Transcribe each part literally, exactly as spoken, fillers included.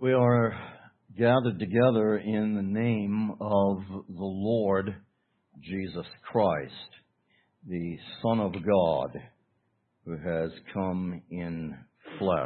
We are gathered together in the name of the Lord Jesus Christ, the Son of God, who has come in flesh.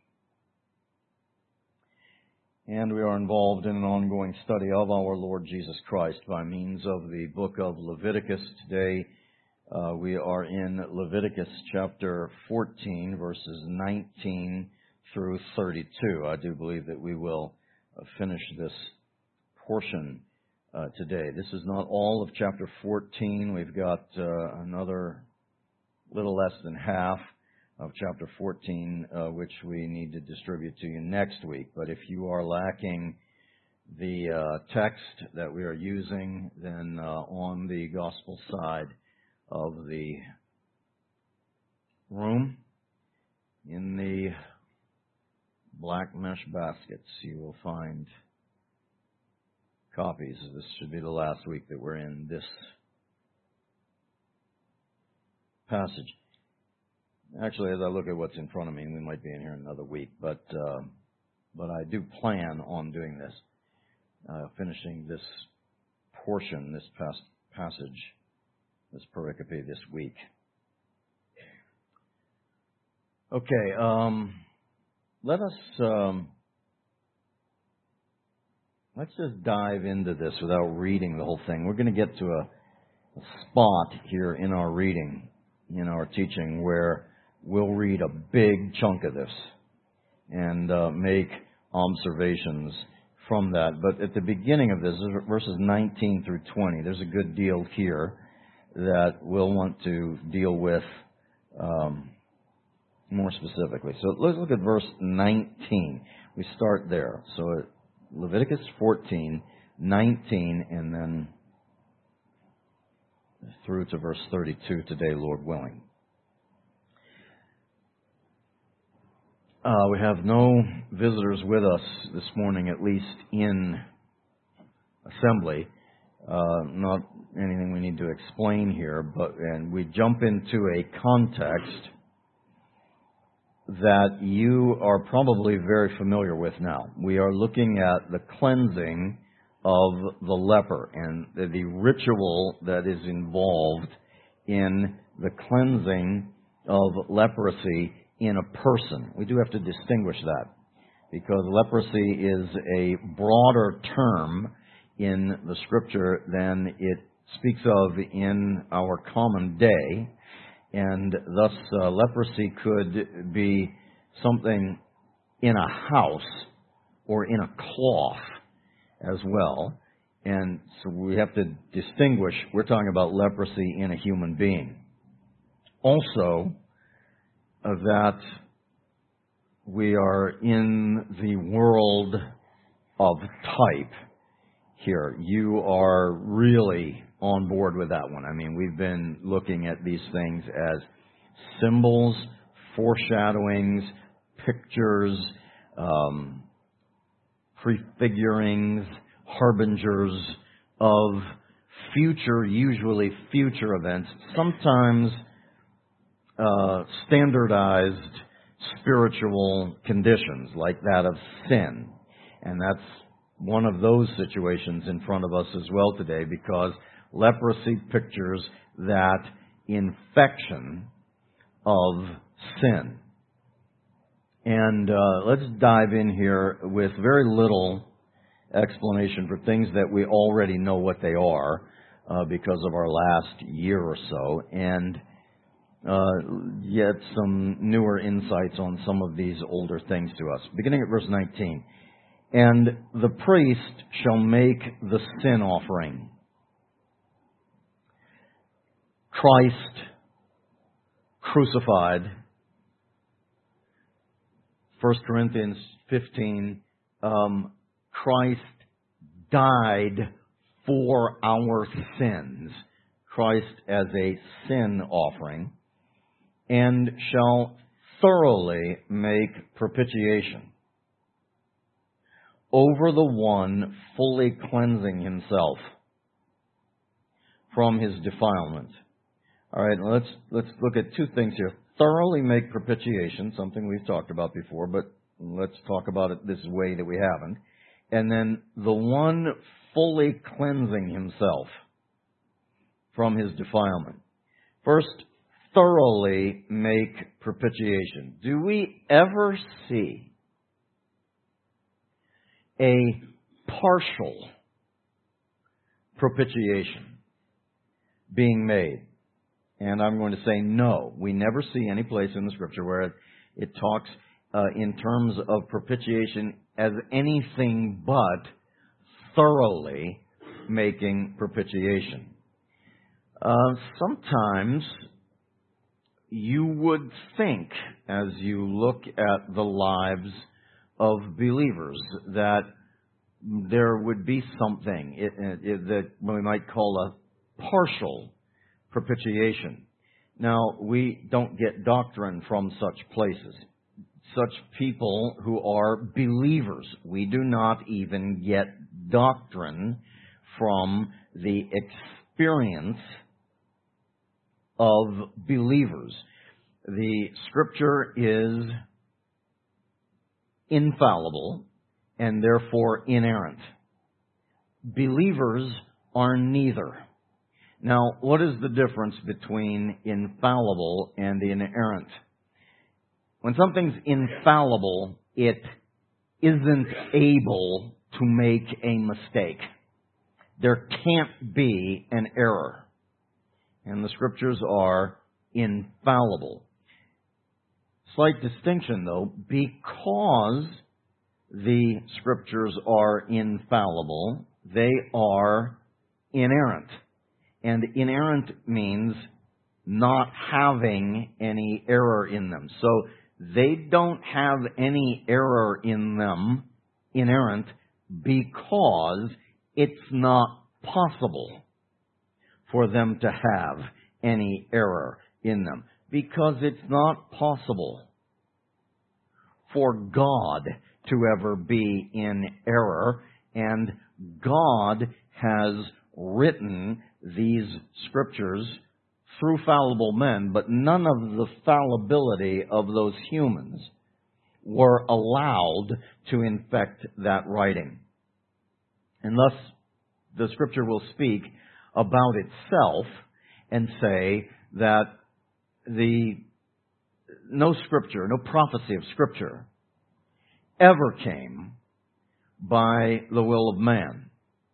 And we are involved in an ongoing study of our Lord Jesus Christ by means of the book of Leviticus. Today uh, we are in Leviticus chapter fourteen, verses nineteen through thirty-two. I do believe that we will uh, finish this portion uh, today. This is not all of chapter fourteen. We've got uh, another little less than half of chapter fourteen, uh, which we need to distribute to you next week. But if you are lacking the uh, text that we are using, then uh, on the gospel side of the room, in the black mesh baskets, you will find copies. This should be the last week that we're in this passage. Actually, as I look at what's in front of me, we might be in here another week, but uh, but I do plan on doing this, uh, finishing this portion, this past passage, this pericope this week. Okay, um, let us um, let's just dive into this without reading the whole thing. We're going to get to a, a spot here in our reading, in our teaching, where we'll read a big chunk of this and uh, make observations from that. But at the beginning of this, verses nineteen through twenty, there's a good deal here that we'll want to deal with um, more specifically. So let's look at verse nineteen. We start there. So Leviticus fourteen, nineteen, and then through to verse thirty-two today, Lord willing. Uh, we have no visitors with us this morning, at least in assembly. Uh, not anything we need to explain here, but and we jump into a context that you are probably very familiar with now. We are looking at the cleansing of the leper and the, the ritual that is involved in the cleansing of leprosy in a person. We do have to distinguish that because leprosy is a broader term in the Scripture than it speaks of in our common day, and thus uh, leprosy could be something in a house or in a cloth as well. And so we have to distinguish, we're talking about leprosy in a human being. Also, uh, that we are in the world of type here. You are really on board with that one. I mean, we've been looking at these things as symbols, foreshadowings, pictures, um, prefigurings, harbingers of future, usually future events, sometimes uh, standardized spiritual conditions like that of sin. And that's one of those situations in front of us as well today, because leprosy pictures that infection of sin. And uh, let's dive in here with very little explanation for things that we already know what they are uh, because of our last year or so, and uh, yet some newer insights on some of these older things to us. Beginning at verse nineteen. And the priest shall make the sin offering. Christ crucified. First Corinthians fifteen. Um, Christ died for our sins. Christ as a sin offering. And shall thoroughly make propitiation over the one fully cleansing himself from his defilement. All right, let's let's look at two things here. Thoroughly make propitiation, something we've talked about before, but let's talk about it this way that we haven't. And then the one fully cleansing himself from his defilement. First, thoroughly make propitiation. Do we ever see a partial propitiation being made? And I'm going to say no. We never see any place in the Scripture where it, it talks uh, in terms of propitiation as anything but thoroughly making propitiation. Uh, sometimes you would think, as you look at the lives of believers, that there would be something it, it, that we might call a partial propitiation. Now, we don't get doctrine from such places. Such people who are believers. We do not even get doctrine from the experience of believers. The Scripture is infallible and therefore inerrant. Believers are neither. Now, what is the difference between infallible and inerrant? When something's infallible, it isn't able to make a mistake. There can't be an error. And the Scriptures are infallible. Slight distinction, though, because the Scriptures are infallible, they are inerrant. And inerrant means not having any error in them. So they don't have any error in them, inerrant, because it's not possible for them to have any error in them. Because it's not possible for God to ever be in error, and God has written these Scriptures through fallible men, but none of the fallibility of those humans were allowed to infect that writing. And thus, the Scripture will speak about itself and say that the no Scripture, no prophecy of Scripture ever came by the will of man,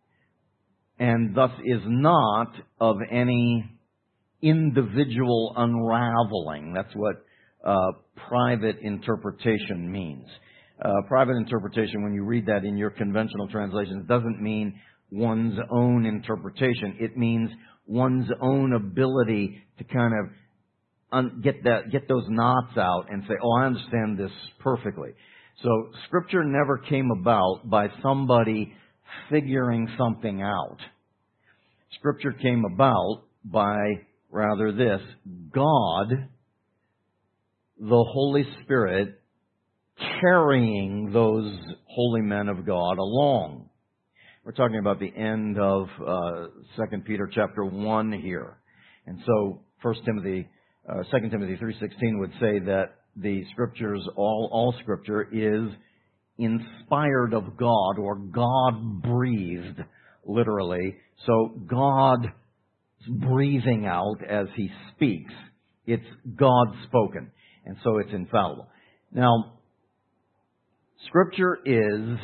and thus is not of any individual unraveling. That's what uh, private interpretation means. Uh, private interpretation, when you read that in your conventional translations, doesn't mean one's own interpretation. It means one's own ability to kind of un- get that, get those knots out and say, "Oh, I understand this perfectly." So Scripture never came about by somebody figuring something out. Scripture came about by, rather this, God, the Holy Spirit, carrying those holy men of God along. We're talking about the end of uh, Second Peter chapter one here. And so First Timothy, uh, Second Timothy three sixteen would say that the Scriptures, all, all Scripture is inspired of God, or God-breathed, literally. So God breathing out as He speaks. It's God-spoken. And so it's infallible. Now, Scripture is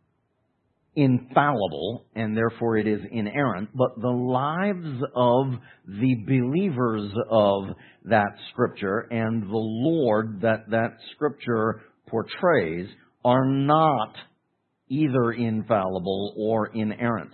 infallible, and therefore it is inerrant, but the lives of the believers of that Scripture and the Lord that that Scripture portrays are not either infallible or inerrant.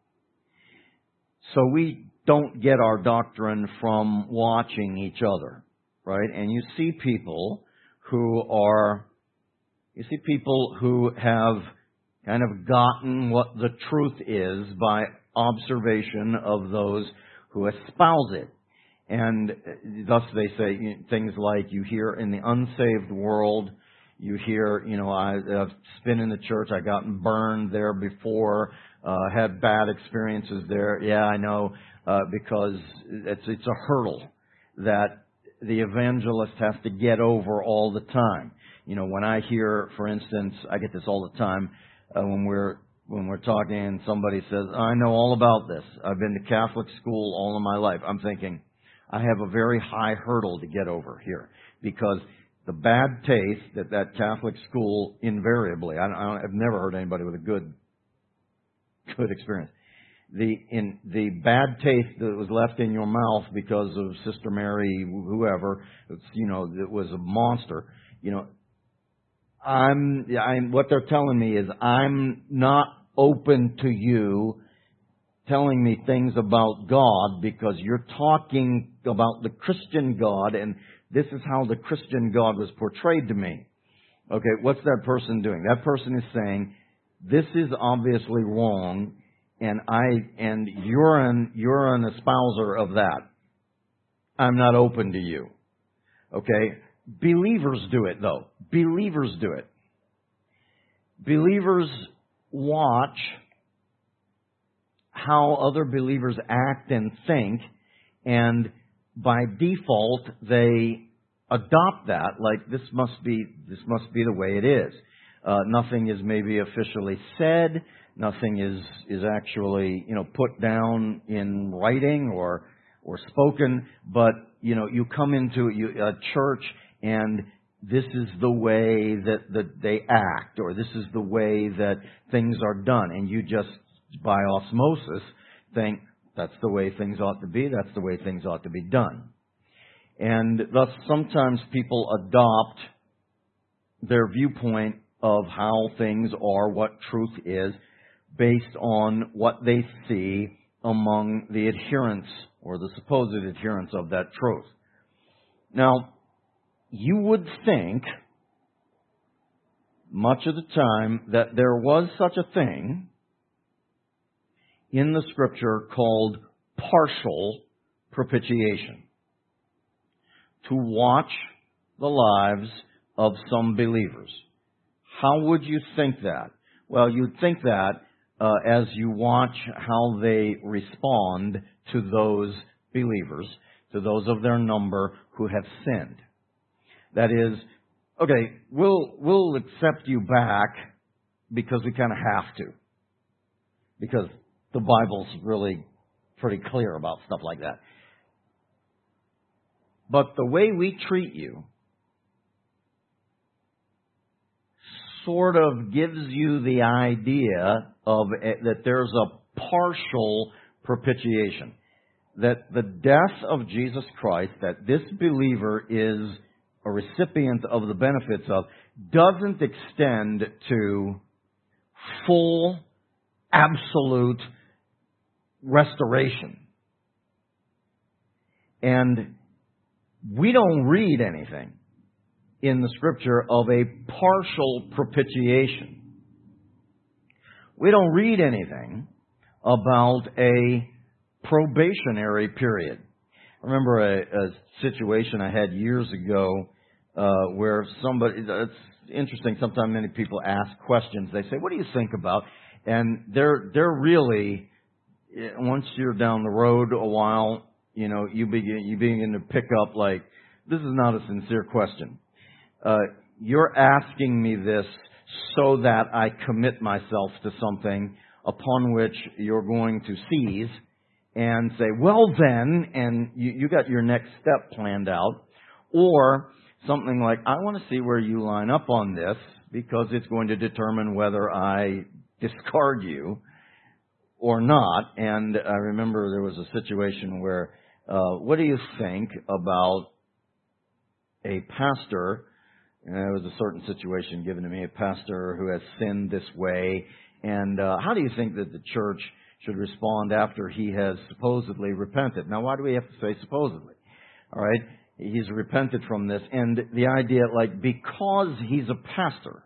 So we don't get our doctrine from watching each other, right? And you see people who are, you see people who have kind of gotten what the truth is by observation of those who espouse it. And thus they say things like, you hear in the unsaved world, you hear, you know, I, I've been in the church, I've gotten burned there before, uh, had bad experiences there. Yeah, I know, uh, because it's, it's a hurdle that the evangelist has to get over all the time. You know, when I hear, for instance, I get this all the time uh, when we're when we're talking and somebody says, I know all about this. I've been to Catholic school all of my life. I'm thinking, I have a very high hurdle to get over here because the bad taste that that Catholic school invariably, I, I, I've never heard anybody with a good, good experience. The, in, the bad taste that was left in your mouth because of Sister Mary, whoever, it's, you know, it was a monster, you know, I'm, I'm, what they're telling me is I'm not open to you telling me things about God because you're talking about the Christian God and this is how the Christian God was portrayed to me. Okay, what's that person doing? That person is saying, this is obviously wrong and I, and you're an, you're an espouser of that. I'm not open to you. Okay? Believers do it, though. Believers do it. Believers watch how other believers act and think, and by default, they adopt that. Like this must be this must be the way it is. Uh, nothing is maybe officially said. Nothing is is actually you know put down in writing or or spoken. But you know you come into a church. And this is the way that, that they act, or this is the way that things are done. And you just, by osmosis, think that's the way things ought to be, that's the way things ought to be done. And thus, sometimes people adopt their viewpoint of how things are, what truth is, based on what they see among the adherents, or the supposed adherents of that truth. Now, you would think, much of the time, that there was such a thing in the Scripture called partial propitiation. To watch the lives of some believers. How would you think that? Well, you'd think that uh, as you watch how they respond to those believers, to those of their number who have sinned. That is, okay, we'll we'll accept you back because we kind of have to. Because the Bible's really pretty clear about stuff like that. But the way we treat you sort of gives you the idea of that there's a partial propitiation. That the death of Jesus Christ, that this believer is a recipient of the benefits of, doesn't extend to full, absolute restoration. And we don't read anything in the Scripture of a partial propitiation. We don't read anything about a probationary period. I remember a, a situation I had years ago uh, where somebody, it's interesting, sometimes many people ask questions. They say, what do you think about? And they're, they're really, once you're down the road a while, you know, you begin, you begin to pick up like, this is not a sincere question. Uh, you're asking me this so that I commit myself to something upon which you're going to seize and say, well then, and you, you got your next step planned out. Or something like, I want to see where you line up on this because it's going to determine whether I discard you or not. And I remember there was a situation where, uh, what do you think about a pastor? And there was a certain situation given to me, a pastor who has sinned this way. And uh, how do you think that the church should respond after he has supposedly repented? Now, why do we have to say supposedly? All right? He's repented from this. And the idea, like, because he's a pastor,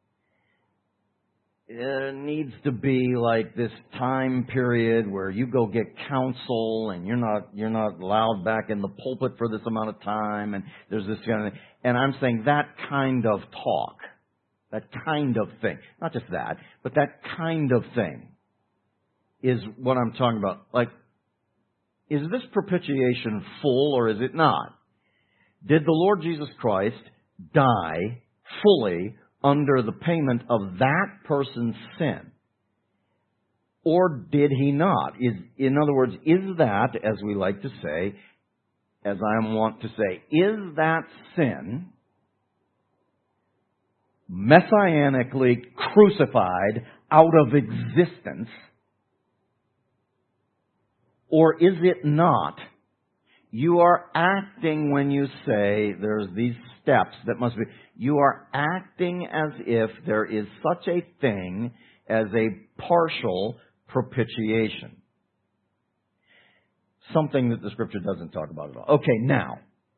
it needs to be like this time period where you go get counsel and you're not you're not allowed back in the pulpit for this amount of time, and there's this kind of thing. And I'm saying that kind of talk, that kind of thing, not just that, but that kind of thing is what I'm talking about. Like, is this propitiation full or is it not? Did the Lord Jesus Christ die fully under the payment of that person's sin? Or did he not? Is, in other words, is that, as we like to say, as I want to say, is that sin messianically crucified out of existence? Or is it not? You are acting when you say there's these steps that must be. You are acting as if there is such a thing as a partial propitiation. Something that the Scripture doesn't talk about at all. Okay, now,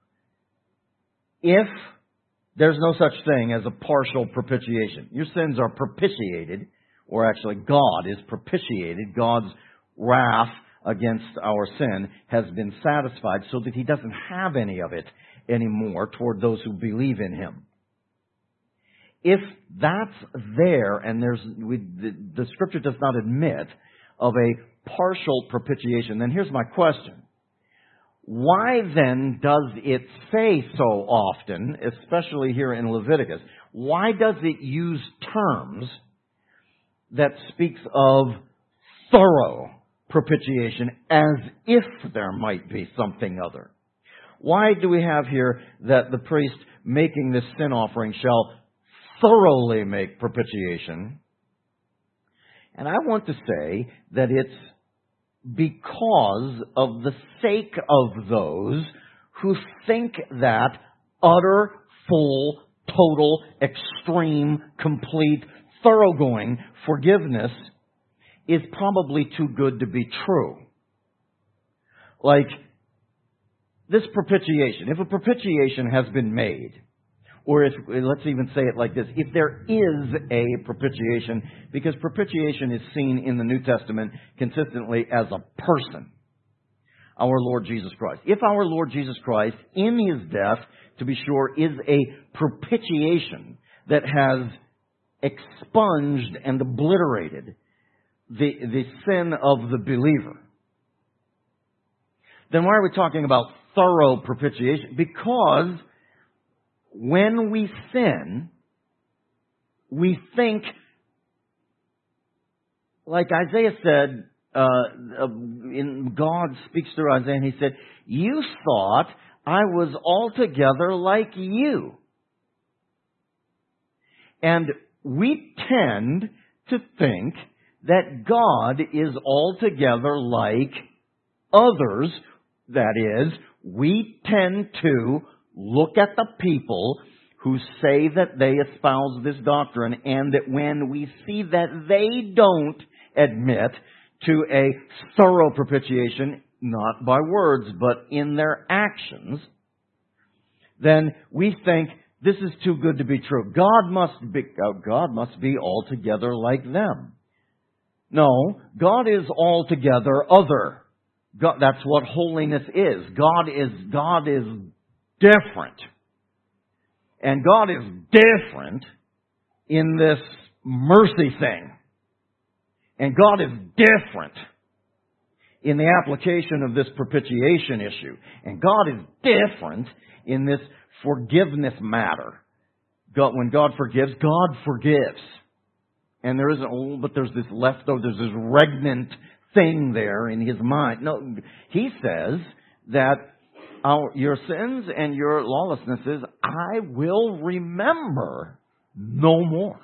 if there's no such thing as a partial propitiation, your sins are propitiated, or actually God is propitiated, God's wrath against our sin has been satisfied so that He doesn't have any of it anymore toward those who believe in Him. If that's there, and there's we, the, the Scripture does not admit of a partial propitiation, then here's my question. Why then does it say so often, especially here in Leviticus, why does it use terms that speaks of thorough propitiation as if there might be something other? Why do we have here that the priest making this sin offering shall thoroughly make propitiation? And I want to say that it's because of the sake of those who think that utter, full, total, extreme, complete, thoroughgoing forgiveness is probably too good to be true. Like, this propitiation, if a propitiation has been made, or if, let's even say it like this, if there is a propitiation, because propitiation is seen in the New Testament consistently as a person, our Lord Jesus Christ. If our Lord Jesus Christ, in His death, to be sure, is a propitiation that has expunged and obliterated the, the sin of the believer, then why are we talking about thorough propitiation? Because when we sin, we think, like Isaiah said, uh, in God speaks through Isaiah, and He said, "You thought I was altogether like you." And we tend to think that God is altogether like others. That is, we tend to look at the people who say that they espouse this doctrine, and that when we see that they don't admit to a thorough propitiation, not by words, but in their actions, then we think this is too good to be true. God must be, God must be altogether like them. No, God is altogether other. God, that's what holiness is. God is, God is different. And God is different in this mercy thing. And God is different in the application of this propitiation issue. And God is different in this forgiveness matter. God, when God forgives, God forgives. And there isn't, oh, but there's this leftover, there's this regnant thing there in His mind. No, He says that our, your sins and your lawlessnesses I will remember no more.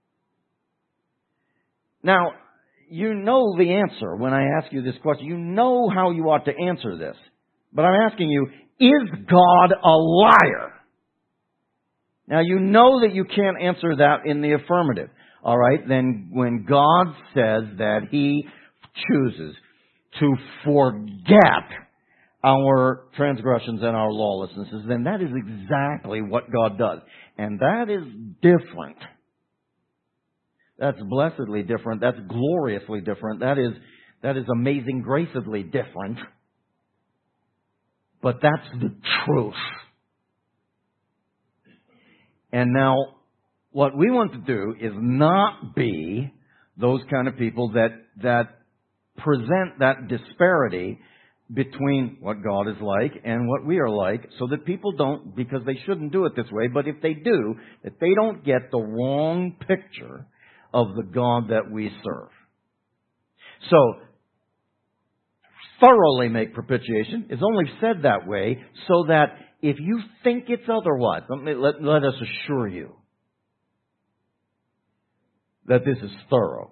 Now, you know the answer when I ask you this question. You know how you ought to answer this. But I'm asking you, is God a liar? Now, you know that you can't answer that in the affirmative. All right, then when God says that He chooses to forget our transgressions and our lawlessnesses, then that is exactly what God does. And that is different. That's blessedly different. That's gloriously different. That is, that is amazing gracedly different. But that's the truth. And now, what we want to do is not be those kind of people that, that present that disparity between what God is like and what we are like, so that people don't, because they shouldn't do it this way, but if they do, that they don't get the wrong picture of the God that we serve. So, thoroughly make propitiation is only said that way so that if you think it's otherwise, let, me, let, let us assure you that this is thorough.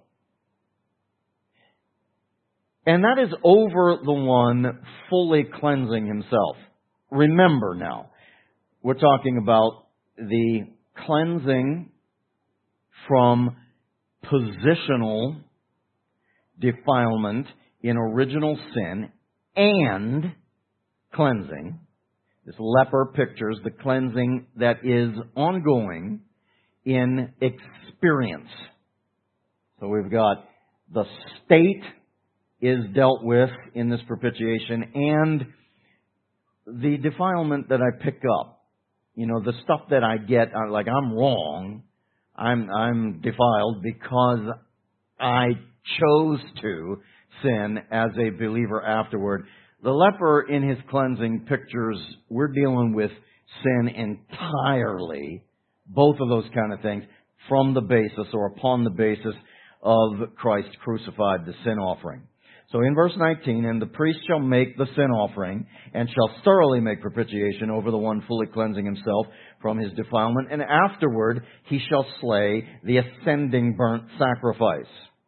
And that is over the one fully cleansing himself. Remember now, we're talking about the cleansing from positional defilement in original sin and cleansing. This leper pictures the cleansing that is ongoing in experience. So we've got the state is dealt with in this propitiation, and the defilement that I pick up. You know, the stuff that I get, like I'm wrong, I'm I'm defiled because I chose to sin as a believer afterward. The leper in his cleansing pictures, we're dealing with sin entirely, both of those kind of things, from the basis or upon the basis of Christ crucified, the sin offering. So in verse nineteen, and the priest shall make the sin offering, and shall thoroughly make propitiation over the one fully cleansing himself from his defilement, and afterward he shall slay the ascending burnt sacrifice.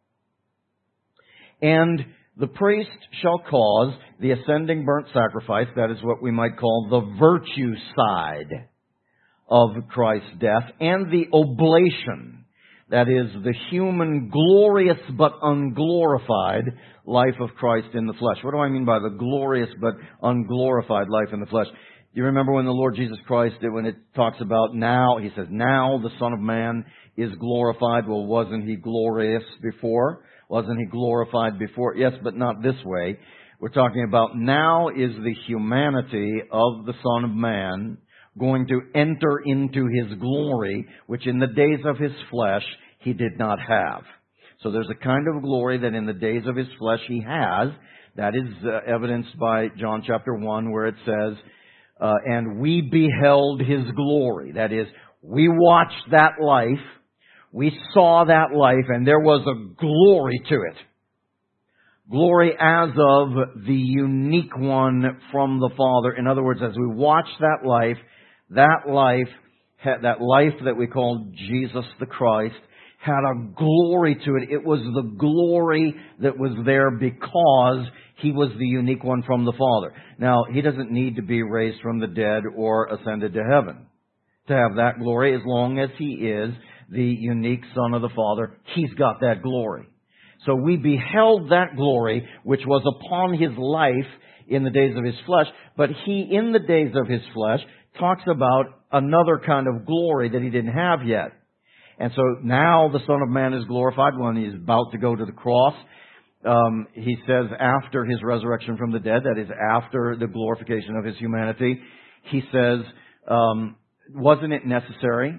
And the priest shall cause the ascending burnt sacrifice, that is what we might call the virtue side of Christ's death, and the oblation, that is the human glorious but unglorified life of Christ in the flesh. What do I mean by the glorious but unglorified life in the flesh? Do you remember when the Lord Jesus Christ, when it talks about now, he says, now the Son of Man is glorified. Well, wasn't he glorious before? Wasn't he glorified before? Yes, but not this way. We're talking about now is the humanity of the Son of Man going to enter into his glory, which in the days of his flesh he did not have. So there's a kind of glory that in the days of his flesh he has. That is uh, evidenced by John chapter one, where it says, uh, and we beheld his glory. That is, we watched that life, we saw that life, and there was a glory to it. Glory as of the unique one from the Father. In other words, as we watch that life, that life, that life that we call Jesus the Christ, had a glory to it. It was the glory that was there because he was the unique one from the Father. Now, he doesn't need to be raised from the dead or ascended to heaven to have that glory. As long as he is the unique Son of the Father, he's got that glory. So we beheld that glory which was upon his life in the days of his flesh, but he, in the days of his flesh, talks about another kind of glory that he didn't have yet. And so now the Son of Man is glorified when he's about to go to the cross. Um, he says after his resurrection from the dead, that is after the glorification of his humanity, he says, um, wasn't it necessary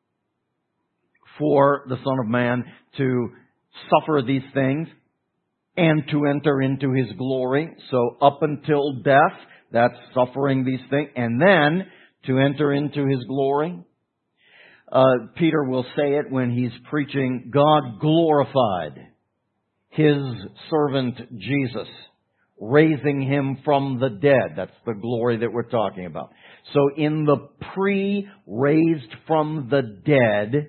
for the Son of Man to suffer these things and to enter into his glory? So up until death, that's suffering these things, and then to enter into his glory. Uh, Peter will say it when he's preaching, God glorified his servant Jesus, raising him from the dead. That's the glory that we're talking about. So in the pre-raised from the dead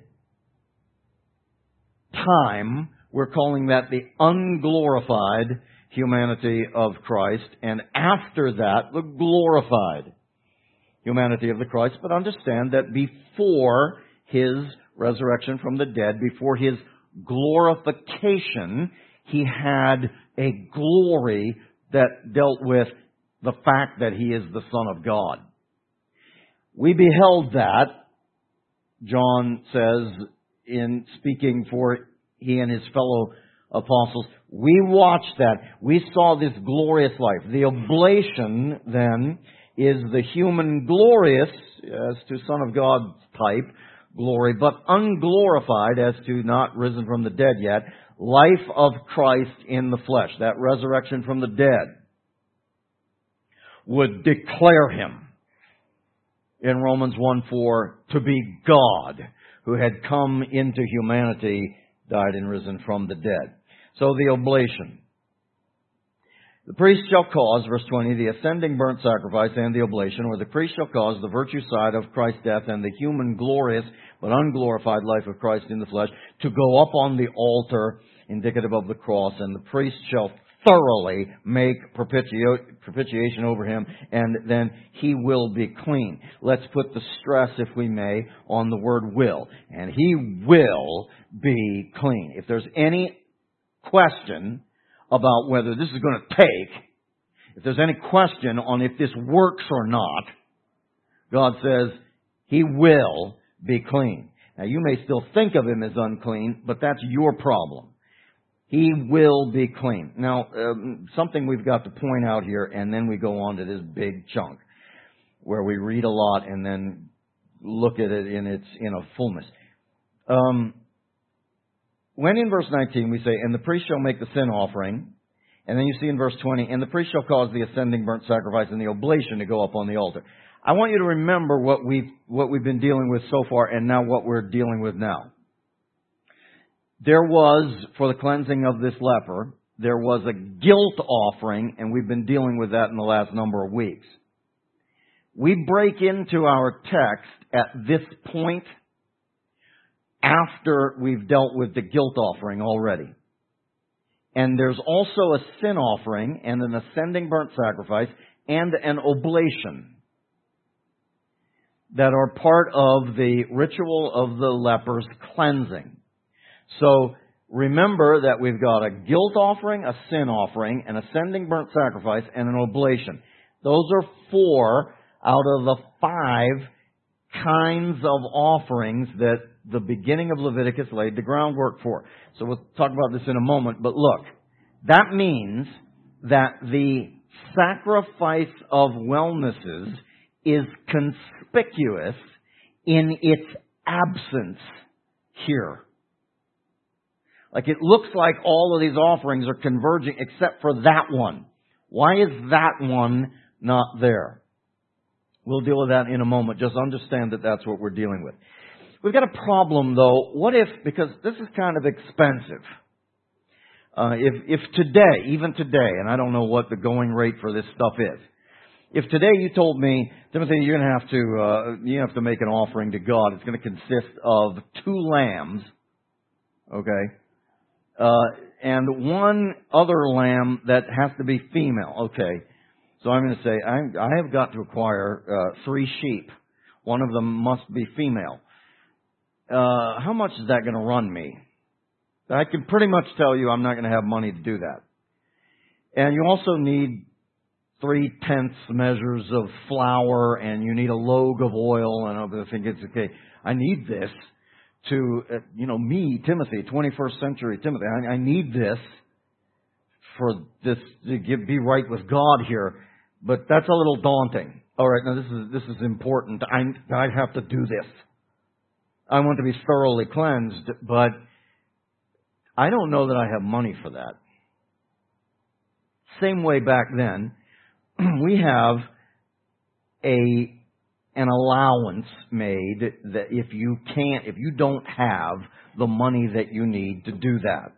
time, we're calling that the unglorified humanity of Christ, and after that, the glorified humanity of the Christ. But understand that before his resurrection from the dead, before his glorification, he had a glory that dealt with the fact that he is the Son of God. We beheld that, John says, in speaking for he and his fellow apostles. We watched that. We saw this glorious life. The oblation, then, is the human glorious, as to Son of God type, glory, but unglorified, as to not risen from the dead yet, life of Christ in the flesh, that resurrection from the dead. would declare him in Romans one four to be God, who had come into humanity, died and risen from the dead. So the oblation. The priest shall cause, verse twenty, the ascending burnt sacrifice and the oblation, or the priest shall cause the virtue side of Christ's death and the human glorious but unglorified life of Christ in the flesh to go up on the altar, indicative of the cross, and the priest shall thoroughly make propitio- propitiation over him, and then he will be clean. Let's put the stress, if we may, on the word will. And he will be clean. If there's any question about whether this is going to take, if there's any question on if this works or not, God says he will be clean. Now, you may still think of him as unclean, but that's your problem. He will be clean. Now, um, something we've got to point out here, and then we go on to this big chunk where we read a lot and then look at it in its in a fullness. Um, when in verse nineteen we say, and the priest shall make the sin offering, and then you see in verse twenty, and the priest shall cause the ascending burnt sacrifice and the oblation to go up on the altar. I want you to remember what we've, what we've been dealing with so far and now what we're dealing with now. There was, for the cleansing of this leper, there was a guilt offering, and we've been dealing with that in the last number of weeks. We break into our text at this point after we've dealt with the guilt offering already. And there's also a sin offering and an ascending burnt sacrifice and an oblation that are part of the ritual of the leper's cleansing. So remember that we've got a guilt offering, a sin offering, an ascending burnt sacrifice, and an oblation. Those are four out of the five kinds of offerings that the beginning of Leviticus laid the groundwork for. So we'll talk about this in a moment. But look, that means that the sacrifice of wellnesses is conspicuous in its absence here. Like it looks like all of these offerings are converging except for that one. Why is that one not there? We'll deal with that in a moment. Just understand that that's what we're dealing with. We've got a problem though. What if, because this is kind of expensive. Uh, if, if today, even today, and I don't know what the going rate for this stuff is. If today you told me, Timothy, you're going to have to, uh, you have to make an offering to God. It's going to consist of two lambs. Okay. Uh, and one other lamb that has to be female. Okay. So I'm going to say, I, I have got to acquire uh, three sheep. One of them must be female. Uh, how much is that going to run me? I can pretty much tell you I'm not going to have money to do that. And you also need three-tenths measures of flour, and you need a log of oil, and I think it's okay. I need this to, uh, you know, me, Timothy, twenty-first century Timothy. I, I need this for this to give, be right with God here, but that's a little daunting. All right, now this is this is important. I I have to do this. I want to be thoroughly cleansed, but I don't know that I have money for that. Same way back then, we have a an allowance made that if you can't, if you don't have the money that you need to do that.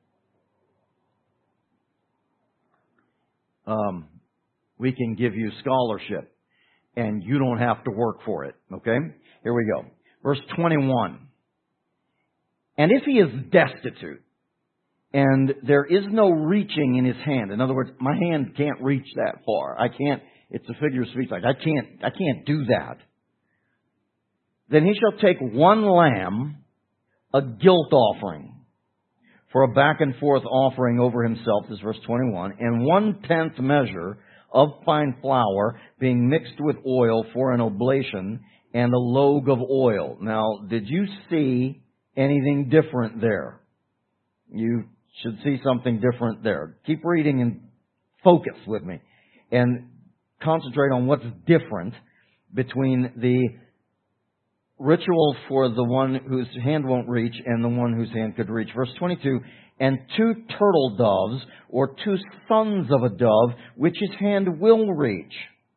Um, we can give you scholarship, and you don't have to work for it. Okay? Here we go. Verse twenty-one. And if he is destitute, and there is no reaching in his hand, in other words, my hand can't reach that far. I can't, it's a figure of speech, like I can't, I can't do that. Then he shall take one lamb, a guilt offering, for a back and forth offering over himself, this is verse twenty-one, and one-tenth measure of fine flour being mixed with oil for an oblation, and a log of oil. Now, did you see anything different there? You should see something different there. Keep reading and focus with me, and concentrate on what's different between the ritual for the one whose hand won't reach and the one whose hand could reach. Verse twenty-two, and two turtle doves, or two sons of a dove, which his hand will reach.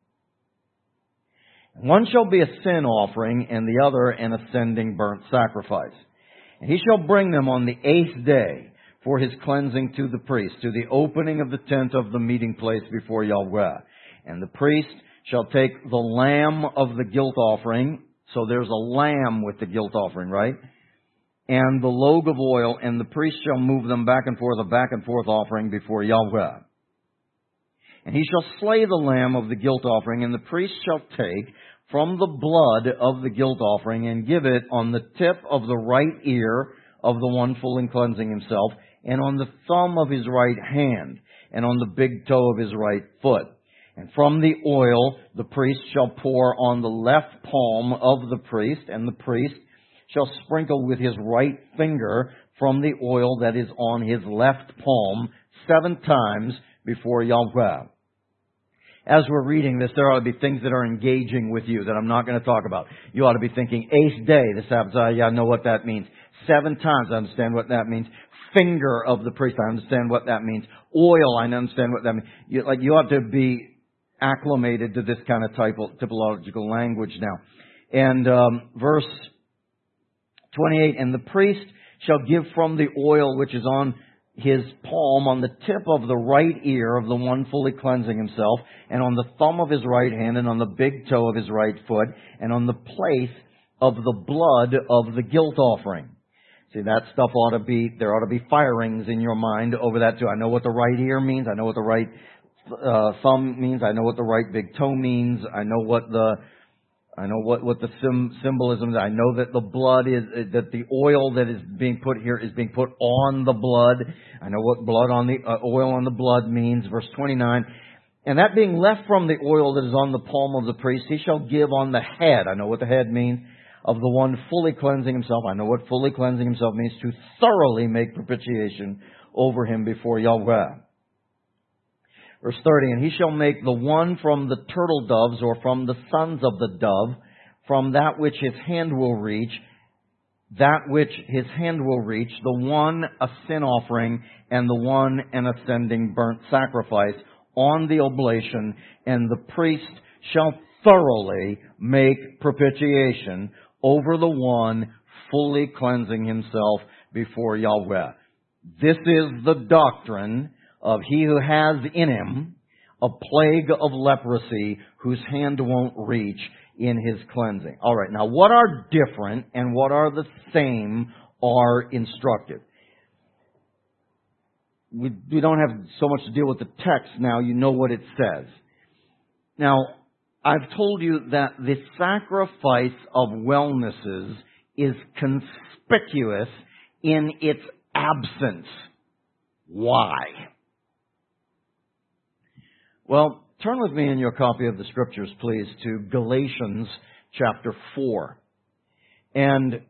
One shall be a sin offering, and the other an ascending burnt sacrifice. And he shall bring them on the eighth day for his cleansing to the priest, to the opening of the tent of the meeting place before Yahweh. And the priest shall take the lamb of the guilt offering. So there's a lamb with the guilt offering, right? And the log of oil, and the priest shall move them back and forth, a back and forth offering before Yahweh. And he shall slay the lamb of the guilt offering, and the priest shall take from the blood of the guilt offering and give it on the tip of the right ear of the one fully cleansing himself, and on the thumb of his right hand, and on the big toe of his right foot. And from the oil the priest shall pour on the left palm of the priest, and the priest shall sprinkle with his right finger from the oil that is on his left palm seven times before Yahweh. As we're reading this, there ought to be things that are engaging with you that I'm not going to talk about. You ought to be thinking, eighth day, this happens. I, yeah, I know what that means. Seven times, I understand what that means. Finger of the priest, I understand what that means. Oil, I understand what that means. You, like, you ought to be acclimated to this kind of typo, typological language now. And um, verse twenty-eight, and the priest shall give from the oil which is on his palm on the tip of the right ear of the one fully cleansing himself, and on the thumb of his right hand, and on the big toe of his right foot, and on the place of the blood of the guilt offering. See, that stuff ought to be, there ought to be firings in your mind over that too. I know what the right ear means. I know what the right uh, thumb means. I know what the right big toe means. I know what the I know what, what the sim, symbolism is. I know that the blood is, that the oil that is being put here is being put on the blood. I know what blood on the, uh, oil on the blood means. Verse twenty-nine. And that being left from the oil that is on the palm of the priest, he shall give on the head. I know what the head means. Of the one fully cleansing himself. I know what fully cleansing himself means. To thoroughly make propitiation over him before Yahweh. Verse thirty, and he shall make the one from the turtle doves, or from the sons of the dove, from that which his hand will reach, that which his hand will reach, the one a sin offering, and the one an ascending burnt sacrifice on the oblation, and the priest shall thoroughly make propitiation over the one fully cleansing himself before Yahweh. This is the doctrine of he who has in him a plague of leprosy, whose hand won't reach in his cleansing. All right, now what are different and what are the same are instructive. We, we don't have so much to deal with the text now. You know what it says. Now, I've told you that the sacrifice of wellnesses is conspicuous in its absence. Why? Well, turn with me in your copy of the Scriptures, please, to Galatians chapter four. And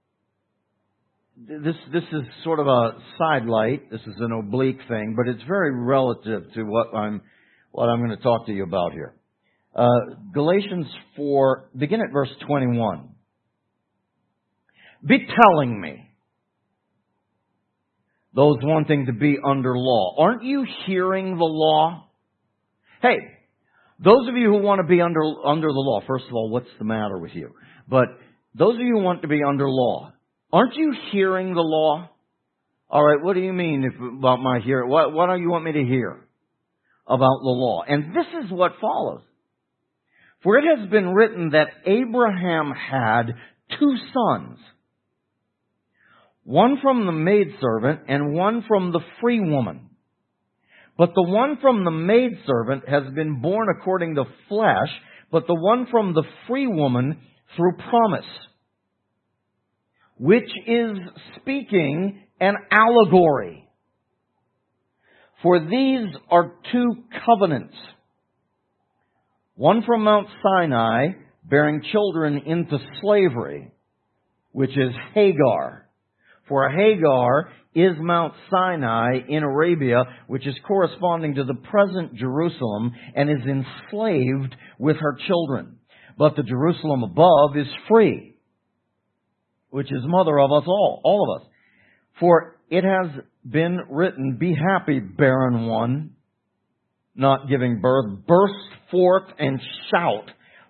this this is sort of a sidelight. This is an oblique thing, but it's very relative to what I'm what I'm going to talk to you about here. Uh, Galatians four, begin at verse twenty-one. Be telling me, those wanting to be under law, aren't you hearing the law? Hey, those of you who want to be under under the law, first of all, what's the matter with you? But those of you who want to be under law, aren't you hearing the law? All right, what do you mean if, about my hearing? What, what do you want me to hear about the law? And this is what follows. For it has been written that Abraham had two sons, one from the maidservant and one from the free woman. But the one from the maidservant has been born according to flesh, but the one from the free woman through promise, which is speaking an allegory. For these are two covenants, one from Mount Sinai, bearing children into slavery, which is Hagar. For Hagar is Mount Sinai in Arabia, which is corresponding to the present Jerusalem, and is enslaved with her children. But the Jerusalem above is free, which is mother of us all, all of us. For it has been written, be happy, barren one, not giving birth, burst forth and shout,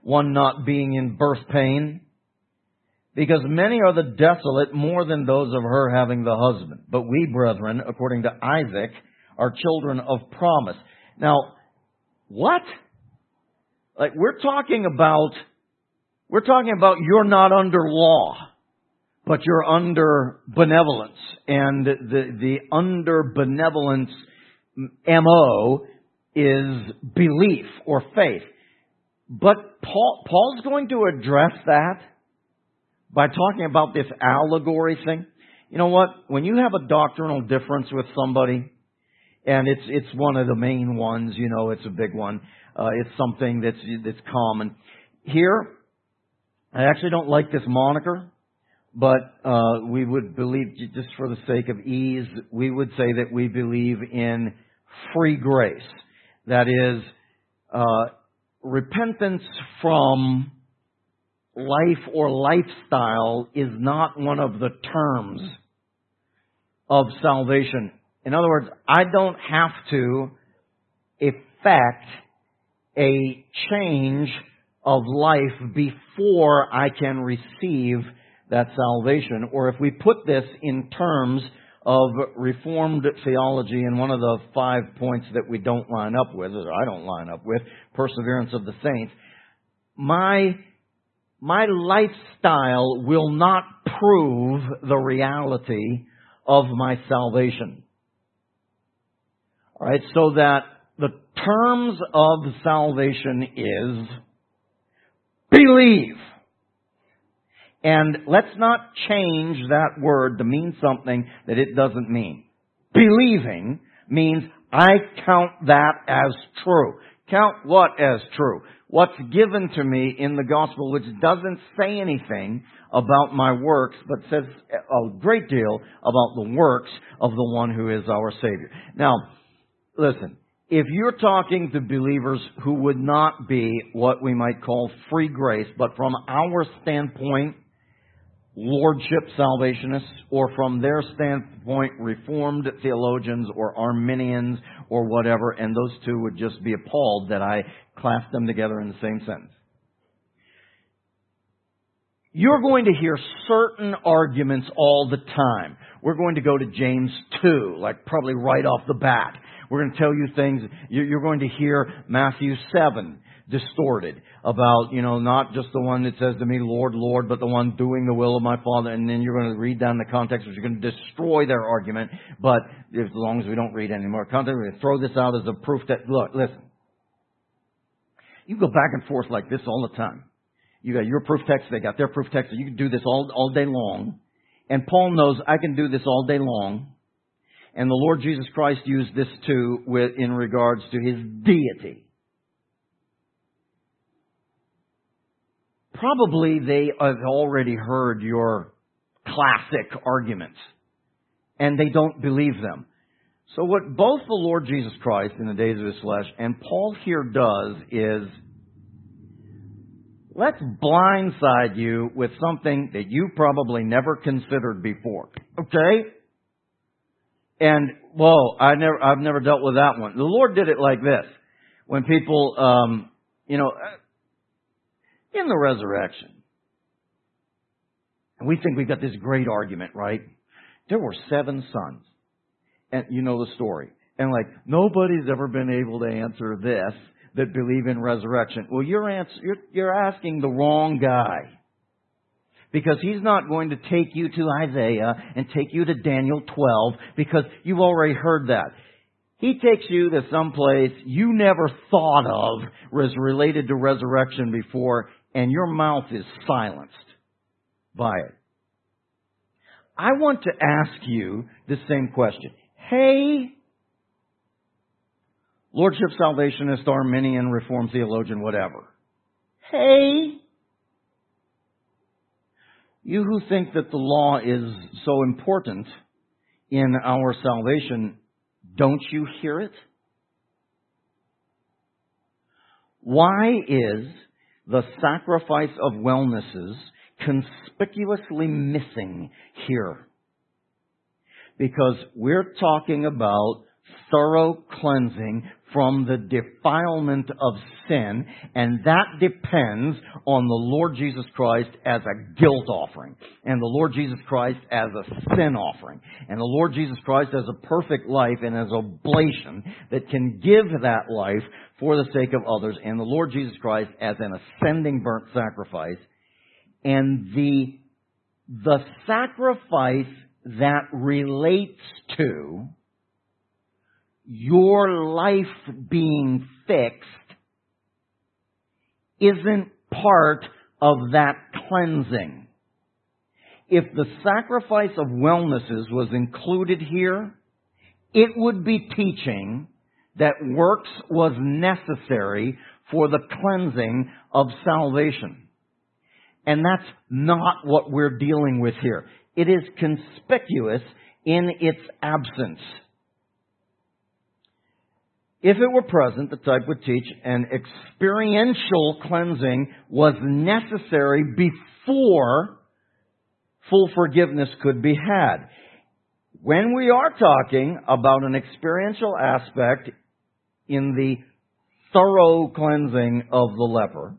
one not being in birth pain. Because many are the desolate more than those of her having the husband. But we, brethren, according to Isaac, are children of promise. Now, what? Like, we're talking about, we're talking about you're not under law, but you're under benevolence. And the, the under benevolence M O is belief or faith. But Paul, Paul's going to address that by talking about this allegory thing. You know what? When you have a doctrinal difference with somebody, and it's it's one of the main ones, you know, it's a big one. Uh, it's something that's that's common. Here, I actually don't like this moniker, but uh, we would believe, just for the sake of ease, we would say that we believe in free grace. That is, uh, repentance from life or lifestyle is not one of the terms of salvation. In other words, I don't have to effect a change of life before I can receive that salvation. Or if we put this in terms of Reformed theology, and one of the five points that we don't line up with, or I don't line up with, perseverance of the saints, my My lifestyle will not prove the reality of my salvation. All right, so that the terms of salvation is believe. And let's not change that word to mean something that it doesn't mean. Believing means I count that as true. Count what as true? What's given to me in the gospel, which doesn't say anything about my works, but says a great deal about the works of the one who is our Savior. Now, listen, if you're talking to believers who would not be what we might call free grace, but from our standpoint, Lordship salvationists, or from their standpoint, Reformed theologians or Arminians or whatever, and those two would just be appalled that I classed them together in the same sentence. You're going to hear certain arguments all the time. We're going to go to James two, like probably right off the bat. We're going to tell you things. You're going to hear Matthew seven distorted about, you know, not just the one that says to me, Lord, Lord, but the one doing the will of my Father. And then you're going to read down the context, which is going to destroy their argument. But as long as we don't read any more context, we're going to throw this out as a proof that, look, listen, you go back and forth like this all the time. You got your proof text, they got their proof text. You can do this all, all day long. And Paul knows I can do this all day long. And the Lord Jesus Christ used this too with, in regards to His deity. Probably they have already heard your classic arguments, and they don't believe them. So what both the Lord Jesus Christ in the days of His flesh and Paul here does is, let's blindside you with something that you probably never considered before. Okay? And, whoa, I never, I've never dealt with that one. The Lord did it like this. When people, um, you know, in the resurrection, and we think we've got this great argument, right? There were seven sons. And you know the story. And like, nobody's ever been able to answer this that believe in resurrection. Well, you're, answer, you're, you're asking the wrong guy. Because he's not going to take you to Isaiah and take you to Daniel twelve, because you've already heard that. He takes you to some place you never thought of was related to resurrection before, and your mouth is silenced by it. I want to ask you the same question. Hey, Lordship Salvationist, Arminian, Reformed theologian, whatever. Hey, you who think that the law is so important in our salvation, don't you hear it? Why is the sacrifice of wellnesses conspicuously missing here? Because we're talking about thorough cleansing from the defilement of sin, and that depends on the Lord Jesus Christ as a guilt offering, and the Lord Jesus Christ as a sin offering, and the Lord Jesus Christ as a perfect life and as oblation that can give that life for the sake of others, and the Lord Jesus Christ as an ascending burnt sacrifice, and the the sacrifice that relates to your life being fixed isn't part of that cleansing. If the sacrifice of wellnesses was included here, it would be teaching that works was necessary for the cleansing of salvation. And that's not what we're dealing with here. It is conspicuous in its absence. If it were present, the type would teach an experiential cleansing was necessary before full forgiveness could be had. When we are talking about an experiential aspect in the thorough cleansing of the leper,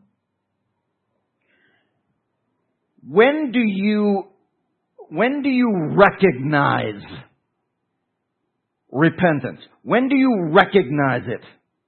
when do you, when do you recognize repentance? When do you recognize it?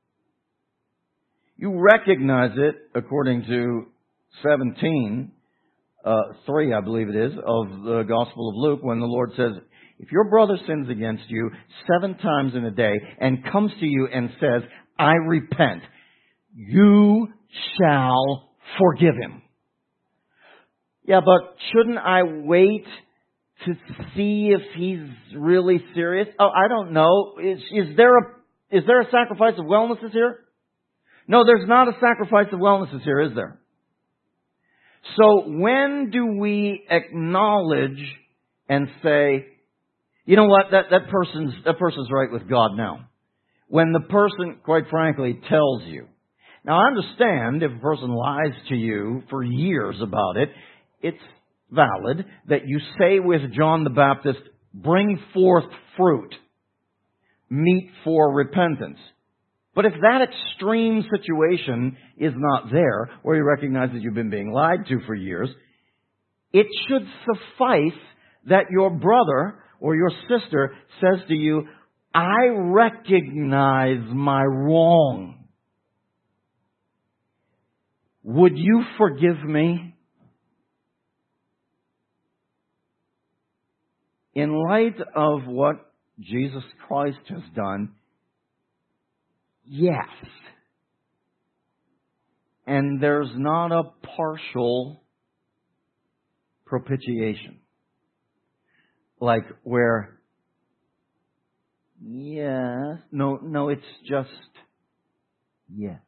You recognize it, according to seventeen, uh, three, I believe it is, of the Gospel of Luke, when the Lord says, if your brother sins against you seven times in a day and comes to you and says, I repent, you shall forgive him. Yeah, but shouldn't I wait to see if he's really serious? Oh, I don't know. Is, is there a is there a sacrifice of wellnesses here? No, there's not a sacrifice of wellnesses here, is there? So when do we acknowledge and say, you know what, that, that person's that person's right with God now? When the person, quite frankly, tells you. Now, I understand if a person lies to you for years about it, it's valid that you say with John the Baptist, bring forth fruit, meet for repentance. But if that extreme situation is not there, where you recognize that you've been being lied to for years, it should suffice that your brother or your sister says to you, I recognize my wrong. Would you forgive me? In light of what Jesus Christ has done, yes. And there's not a partial propitiation. Like where, yes, no, no, it's just yes.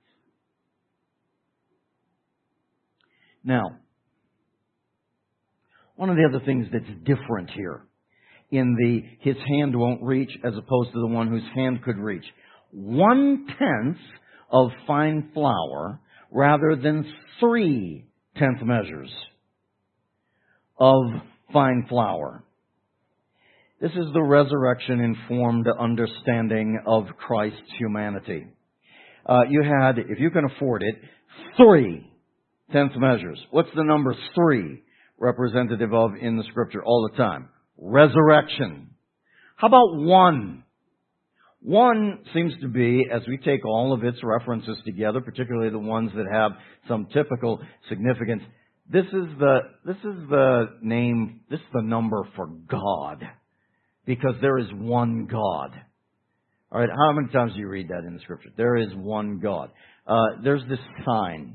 Now, one of the other things that's different here in the his hand won't reach as opposed to the one whose hand could reach. One-tenth of fine flour rather than three-tenth measures of fine flour. This is the resurrection-informed understanding of Christ's humanity. Uh, you had, if you can afford it, three-tenth measures. What's the number three representative of in the Scripture all the time? Resurrection. How about one? One seems to be, as we take all of its references together, particularly the ones that have some typical significance, this is the, this is the name, this is the number for God. Because there is one God. All right, how many times do you read that in the Scripture? There is one God. Uh, there's this sign.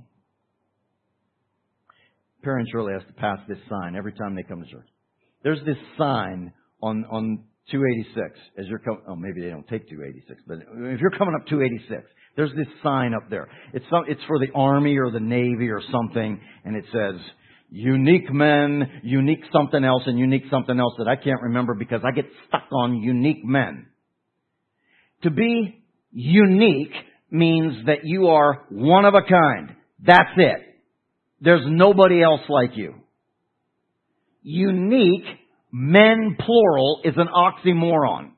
Perry and Shirley has to pass this sign every time they come to church. There's this sign on, on two eighty-six as you're coming. Oh, maybe they don't take two eighty-six, but if you're coming up two eighty-six, there's this sign up there. It's some, it's for the Army or the Navy or something, and it says, unique men, unique something else, and unique something else that I can't remember because I get stuck on unique men. To be unique means that you are one of a kind. That's it. There's nobody else like you. Unique, men plural, is an oxymoron.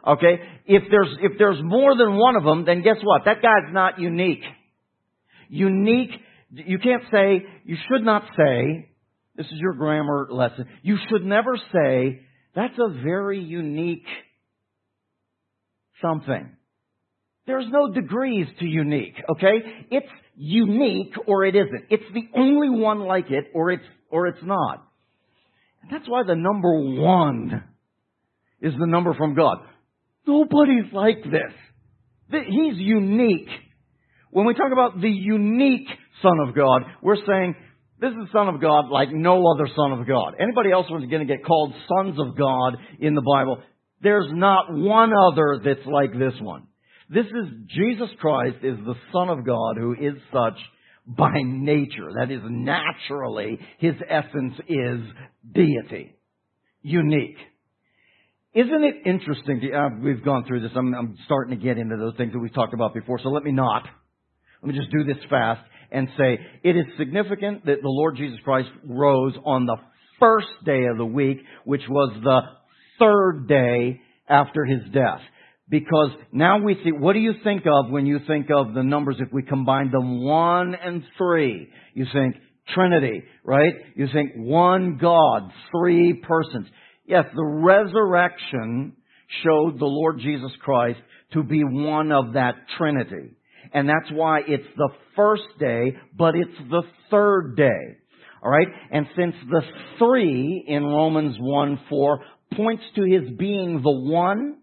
Okay? If there's, if there's more than one of them, then guess what? That guy's not unique. Unique, you can't say, you should not say, this is your grammar lesson, you should never say, that's a very unique something. There's no degrees to unique, okay? It's unique or it isn't. It's the only one like it or it's, or it's not. And that's why the number one is the number from God. Nobody's like this. He's unique. When we talk about the unique Son of God, we're saying this is the Son of God like no other Son of God. Anybody else was going to get called sons of God in the Bible? There's not one other that's like this one. This is Jesus Christ is the Son of God who is such by nature. That is naturally, His essence is deity. Unique. Isn't it interesting? To, uh, we've gone through this. I'm, I'm starting to get into those things that we've talked about before, so let me not. Let me just do this fast and say it is significant that the Lord Jesus Christ rose on the first day of the week, which was the third day after His death. Because now we see, what do you think of when you think of the numbers if we combine them one and three? You think Trinity, right? You think one God, three persons. Yes, the resurrection showed the Lord Jesus Christ to be one of that Trinity. And that's why it's the first day, but it's the third day. All right? And since the three in Romans one four points to His being the one,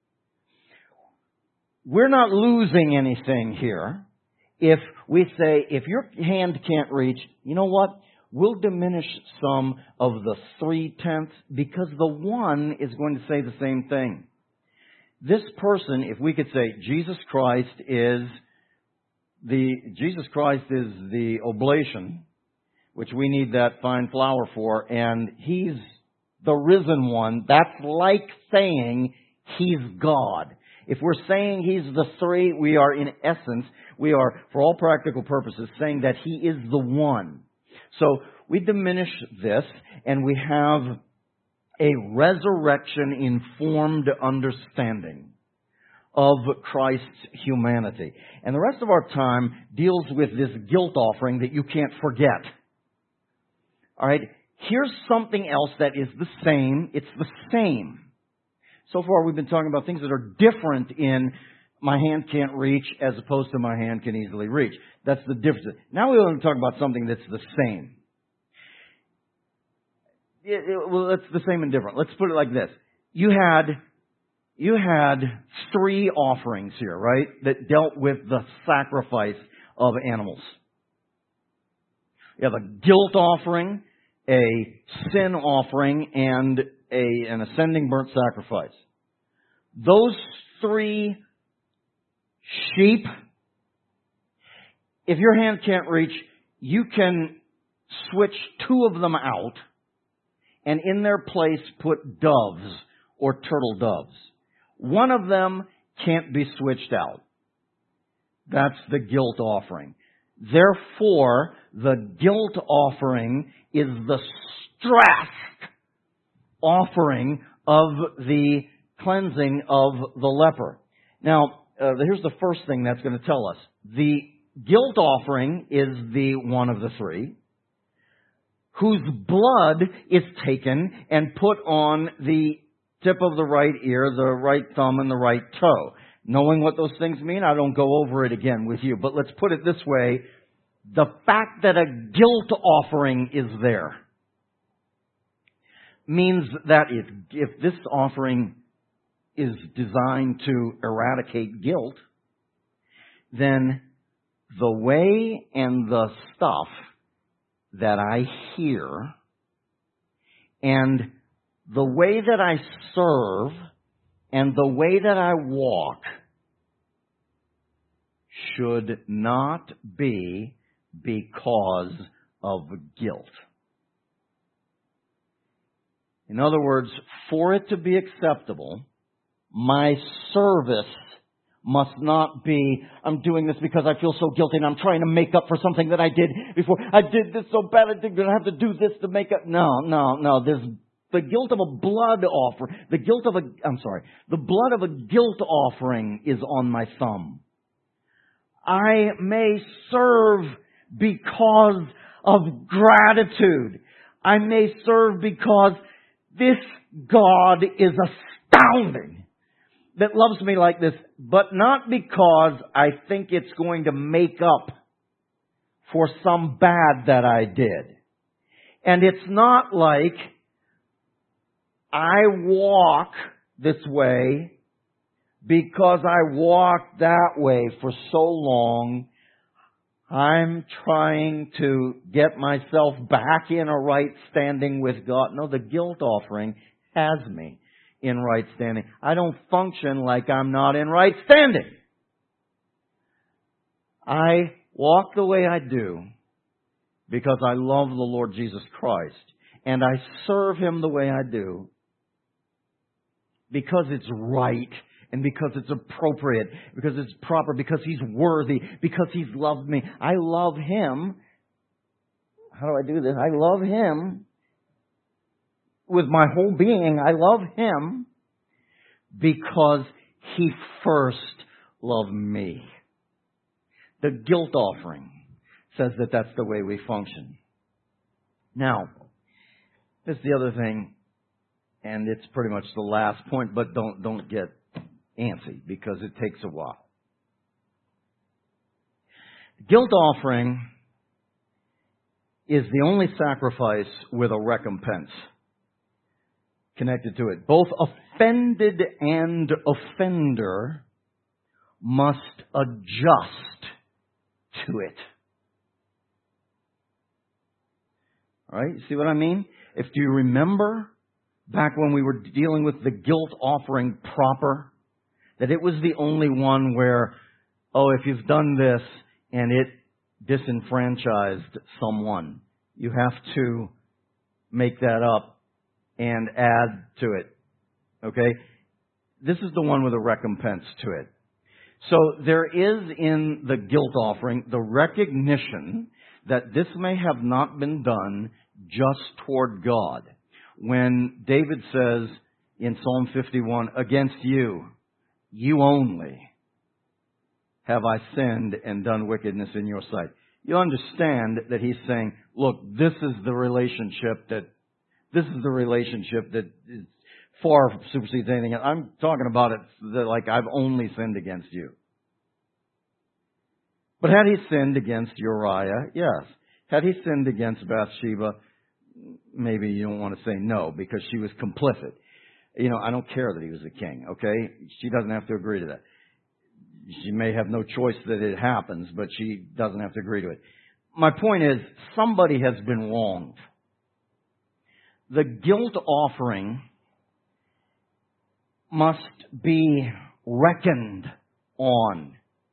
we're not losing anything here if we say, if your hand can't reach, you know what? We'll diminish some of the three-tenths because the one is going to say the same thing. This person, if we could say Jesus Christ is the, Jesus Christ is the oblation, which we need that fine flour for, and He's the risen one, that's like saying He's God. If we're saying He's the three, we are in essence, we are, for all practical purposes, saying that He is the one. So we diminish this and we have a resurrection-informed understanding of Christ's humanity. And the rest of our time deals with this guilt offering that you can't forget. All right? Here's something else that is the same. It's the same. So far we've been talking about things that are different in my hand can't reach as opposed to my hand can easily reach. That's the difference. Now we want to talk about something that's the same. It, it, well, it's the same and different. Let's put it like this. You had, you had three offerings here, right, that dealt with the sacrifice of animals. You have a guilt offering, a sin offering, and a, an ascending burnt sacrifice. Those three sheep, if your hand can't reach, you can switch two of them out and in their place put doves or turtle doves. One of them can't be switched out. That's the guilt offering. Therefore, the guilt offering is the stressed offering of the cleansing of the leper. Now, uh, here's the first thing that's going to tell us. The guilt offering is the one of the three, whose blood is taken and put on the tip of the right ear, the right thumb, and the right toe. Knowing what those things mean, I don't go over it again with you. But let's put it this way. The fact that a guilt offering is there means that if, if this offering is designed to eradicate guilt, then the way and the stuff that I hear and the way that I serve and the way that I walk should not be because of guilt. In other words, for it to be acceptable, my service must not be, I'm doing this because I feel so guilty and I'm trying to make up for something that I did before. I did this so bad I think I have to do this to make up. No, no, no. There's the guilt of a blood offering, the guilt of a, I'm sorry, the blood of a guilt offering is on my thumb. I may serve because of gratitude. I may serve because this God is astounding that loves me like this, but not because I think it's going to make up for some bad that I did. And it's not like I walk this way because I walked that way for so long. I'm trying to get myself back in a right standing with God. No, the guilt offering has me in right standing. I don't function like I'm not in right standing. I walk the way I do because I love the Lord Jesus Christ. And I serve Him the way I do because it's right. And because it's appropriate, because it's proper, because He's worthy, because He's loved me. I love Him. How do I do this? I love Him with my whole being. I love Him because He first loved me. The guilt offering says that that's the way we function. Now, this is the other thing, and it's pretty much the last point, but don't don't get antsy because it takes a while. Guilt offering is the only sacrifice with a recompense connected to it. Both offended and offender must adjust to it. All right? You see what I mean? If do you remember back when we were dealing with the guilt offering proper, that it was the only one where, oh, if you've done this and it disenfranchised someone, you have to make that up and add to it. Okay? This is the one with a recompense to it. So there is in the guilt offering the recognition that this may have not been done just toward God. When David says in Psalm fifty-one, against you, you only have I sinned and done wickedness in your sight. You understand that he's saying, look, this is the relationship that, this is the relationship that is far supersedes anything else. I'm talking about it that like I've only sinned against you. But had he sinned against Uriah? Yes. Had he sinned against Bathsheba? Maybe you don't want to say no because she was complicit. You know, I don't care that he was the king, okay? She doesn't have to agree to that. She may have no choice that it happens, but she doesn't have to agree to it. My point is, somebody has been wronged. The guilt offering must be reckoned on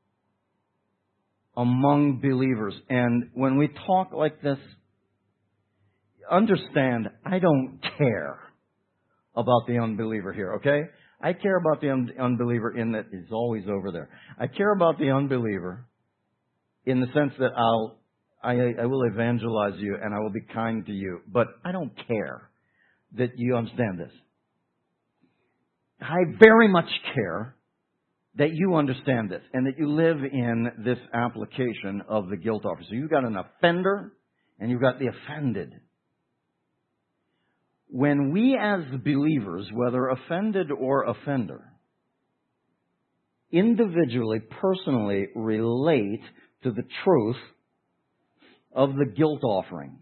among believers. And when we talk like this, understand, I don't care about the unbeliever here, okay? I care about the un- unbeliever in that he's always over there. I care about the unbeliever in the sense that I'll, I, I will evangelize you and I will be kind to you, but I don't care that you understand this. I very much care that you understand this and that you live in this application of the guilt offer. So you've got an offender and you've got the offended. When we as believers, whether offended or offender, individually, personally relate to the truth of the guilt offering,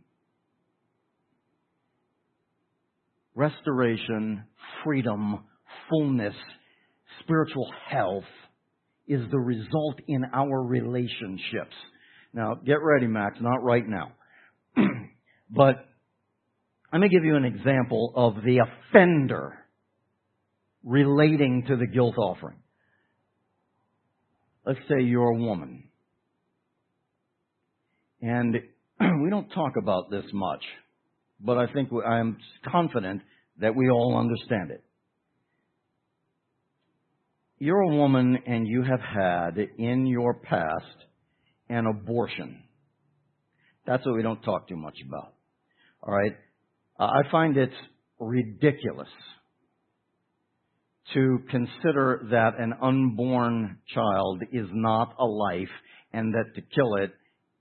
restoration, freedom, fullness, spiritual health is the result in our relationships. Now, get ready, Max, not right now. But let me give you an example of the offender relating to the guilt offering. Let's say you're a woman. And we don't talk about this much, but I think I'm confident that we all understand it. You're a woman and you have had in your past an abortion. That's what we don't talk too much about. All right? Uh, I find it's ridiculous to consider that an unborn child is not a life and that to kill it,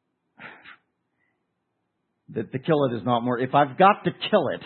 that to kill it is not more. If I've got to kill it,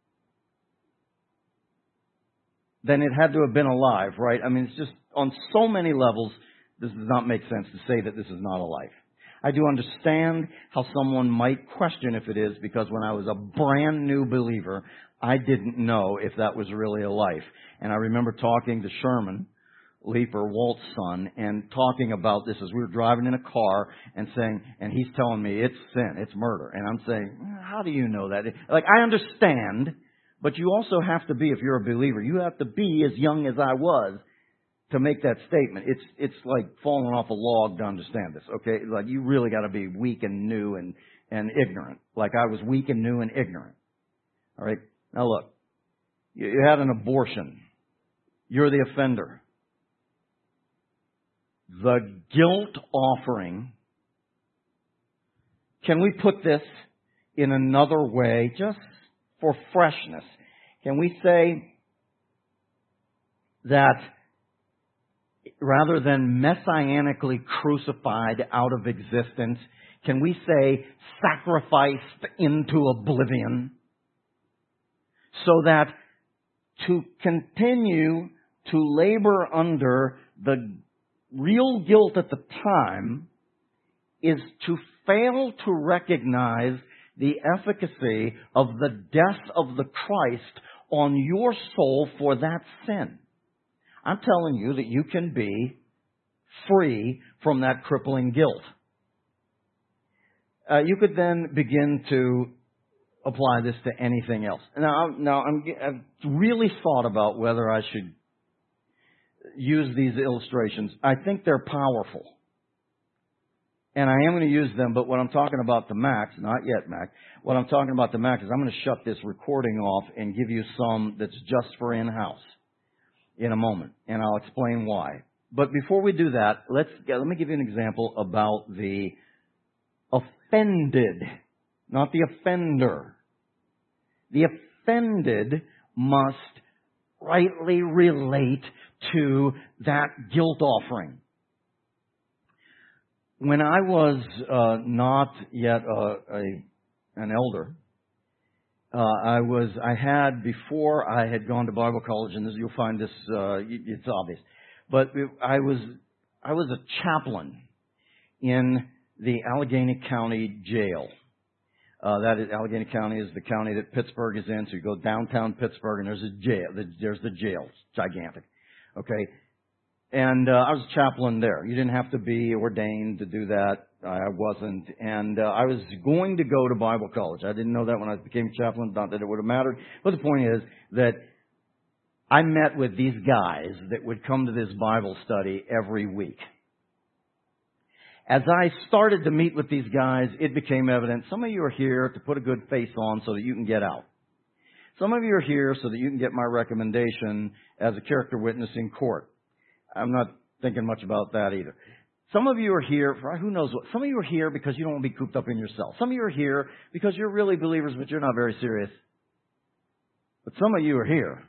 then it had to have been alive, right? I mean, it's just on so many levels, this does not make sense to say that this is not a life. I do understand how someone might question if it is, because when I was a brand new believer, I didn't know if that was really a life. And I remember talking to Sherman Leeper, Walt's son, and talking about this as we were driving in a car and saying, and he's telling me it's sin, it's murder. And I'm saying, how do you know that? Like, I understand, but you also have to be, if you're a believer, you have to be as young as I was to make that statement. It's it's like falling off a log to understand this, okay? Like, you really got to be weak and new and, and ignorant. Like I was weak and new and ignorant. All right? Now look, you, you had an abortion. You're the offender. The guilt offering, can we put this in another way, just for freshness? Can we say that rather than messianically crucified out of existence, can we say sacrificed into oblivion? So that to continue to labor under the real guilt at the time is to fail to recognize the efficacy of the death of the Christ on your soul for that sin. I'm telling you that you can be free from that crippling guilt. Uh, you could then begin to apply this to anything else. Now, now I'm, I've really thought about whether I should use these illustrations. I think they're powerful. And I am going to use them, but what I'm talking about to Max, not yet Mac, what I'm talking about to Max is I'm going to shut this recording off and give you some that's just for in-house in a moment. And I'll explain why. But before we do that, let's let me give you an example about the offended, not the offender. The offended must rightly relate to that guilt offering. When I was uh, not yet a, a an elder, uh, I was I had before I had gone to Bible college, and this, you'll find this uh, it's obvious, but I was I was a chaplain in the Allegheny County Jail. Uh, that is, Allegheny County is the county that Pittsburgh is in. So you go downtown Pittsburgh, and there's a jail. There's the jail. It's gigantic. Okay. And uh, I was a chaplain there. You didn't have to be ordained to do that. I wasn't. And uh, I was going to go to Bible college. I didn't know that when I became chaplain. Not that it would have mattered. But the point is that I met with these guys that would come to this Bible study every week. As I started to meet with these guys, it became evident some of you are here to put a good face on so that you can get out. Some of you are here so that you can get my recommendation as a character witness in court. I'm not thinking much about that either. Some of you are here for who knows what. Some of you are here because you don't want to be cooped up in your cell. Some of you are here because you're really believers, but you're not very serious. But some of you are here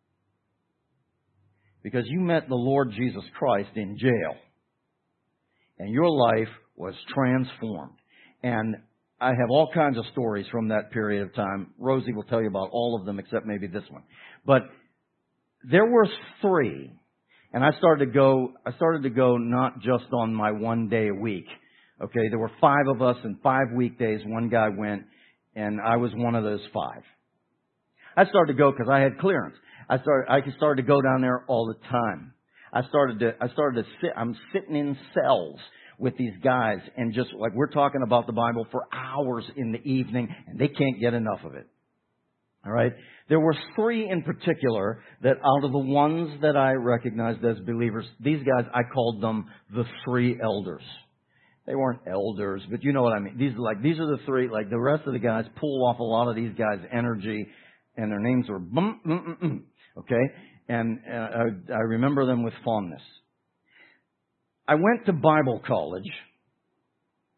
because you met the Lord Jesus Christ in jail. And your life was transformed. And I have all kinds of stories from that period of time. Rosie will tell you about all of them except maybe this one. But there were three. And I started to go, I started to go not just on my one day a week. Okay, there were five of us and five weekdays. One guy went, and I was one of those five. I started to go because I had clearance. I started, I started to go down there all the time. I started to, I started to sit, I'm sitting in cells with these guys and just like we're talking about the Bible for hours in the evening and they can't get enough of it. All right. There were three in particular that out of the ones that I recognized as believers, these guys, I called them the three elders. They weren't elders, but you know what I mean. These are like, these are the three, like the rest of the guys pull off a lot of these guys' energy and their names were, bum, mm, mm, mm, okay. And uh, I, I remember them with fondness. I went to Bible college,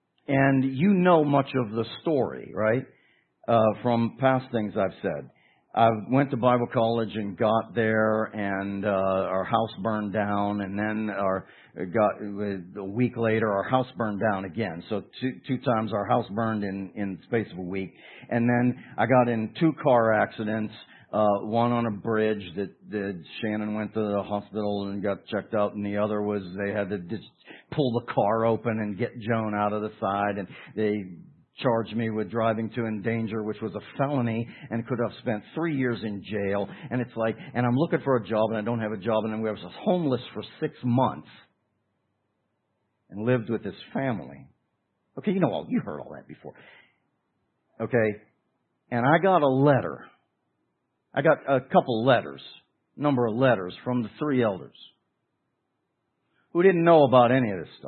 and you know much of the story, right, uh, from past things I've said. I went to Bible college and got there, and uh, our house burned down, and then our got a week later our house burned down again. So two two times our house burned in in the space of a week, and then I got in two car accidents. Uh, one on a bridge that, that Shannon went to the hospital and got checked out, and the other was they had to just pull the car open and get Joan out of the side, and they charged me with driving to endanger, which was a felony, and could have spent three years in jail. And it's like, and I'm looking for a job, and I don't have a job, and then we was homeless for six months and lived with his family. Okay, you know all, you heard all that before. Okay, and I got a letter. I got a couple letters, number of letters from the three elders who didn't know about any of this stuff.